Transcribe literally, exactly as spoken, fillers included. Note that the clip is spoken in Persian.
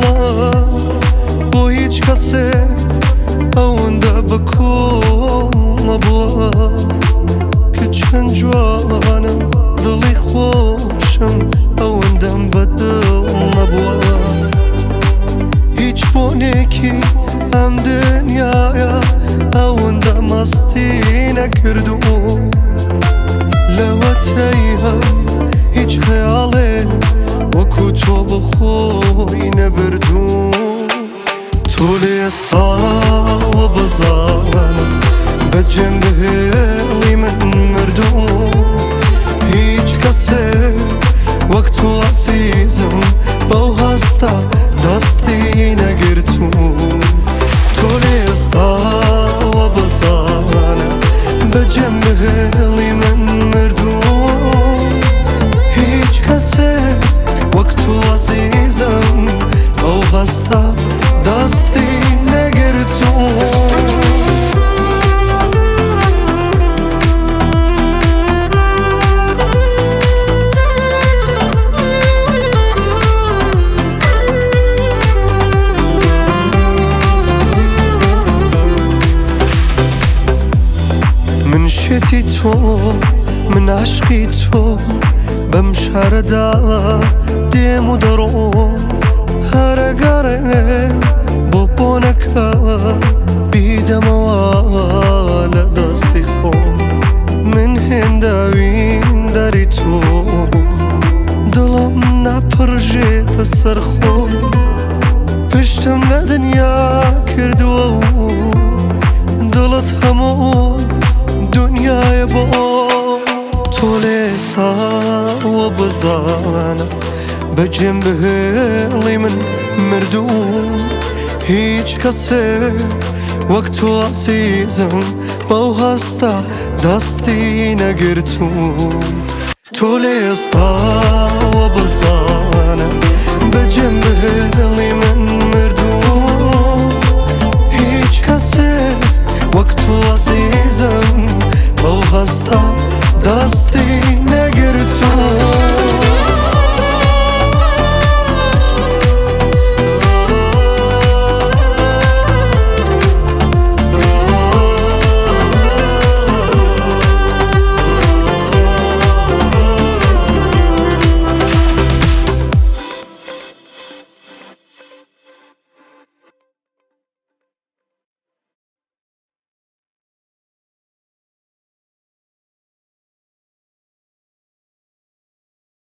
دڵە بۆ هیچ کەسێ ئەوەندە بەکۆڵ نەبووە کە چەند جوانە دڵی خۆشم ئەوەندەم بەدڵ نەبووە هیچ بۆنێکی ئەم دنیایە ئەوەندە مەستی نەکردو لەوەتەی هەم هیچ خەیاڵێ وەکو تۆ بەخۆی نەبردو تۆ لێ ئێستاوە بەزانە بەجێم بهێڵی من مردو هیچ کەسێ وەک تۆ عەزیزم بەو هەستە دەستی نەگرتو تۆ لێ ئێستاوە بەزانە بەجێم بهێڵی من مردو هیچ کەسێ وەک تۆ عەزیزم بەو هەستە دەستی نەگرتو من شێتی تۆ من عشقی تۆ بەم شارەدا دێم و دەڕۆم هەرەگەڕێم بۆ بۆنەکەت بیدەمەوە لە دەستی خۆم من هێنداوین دەری تۆ دڵم ناپڕژێتە سەر خۆم پشتم لە دنیا کردووە و دڵت هەموو دنیای بۆ تۆ لێ ئێستاوە بزانە بەجێم بهێڵی من مردو هیچ کەسێ وەک تۆ عەزیزم بەو هەستە دەستی نەگرتو تۆ لێ ئێستاوە بزانە بەجێم بهێڵی